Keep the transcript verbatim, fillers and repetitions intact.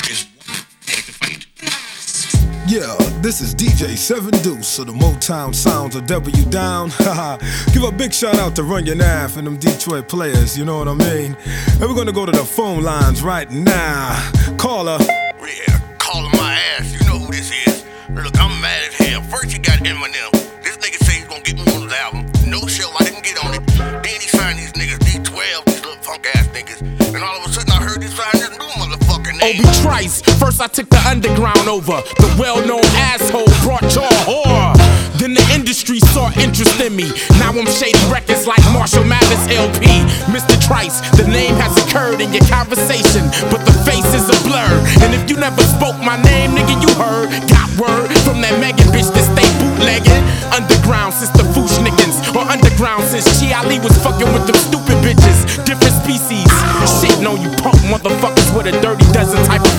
Yeah, this is D J Seven Deuce of the Motown Sounds of W Down. Give a big shout out to Runyon Ave and them Detroit players, you know what I mean? And we're gonna go to the phone lines right now. Caller. Yeah, calling my ass. You know who this is. Look, I'm mad as hell. First you got Eminem. This nigga say he's gonna get me on his album. No show, I didn't get on it. Then he signed these niggas, D twelve, these little punk ass niggas. And all of a sudden I heard he signed this new motherfucker name. Obi Trice. First I took the underground over. The well-known asshole brought y'all horror. Then the industry saw interest in me. Now I'm shading records like Marshall Mathers L P. Mister Trice, the name has occurred in your conversation, but the face is a blur. And if you never spoke my name, nigga, you heard. Got word from that Megan bitch that stay bootlegging. Underground since the Fushnikins, or underground since Chi Ali was fucking with them stupid bitches. Different species, shitting on you punk motherfuckers with a dirty dozen type of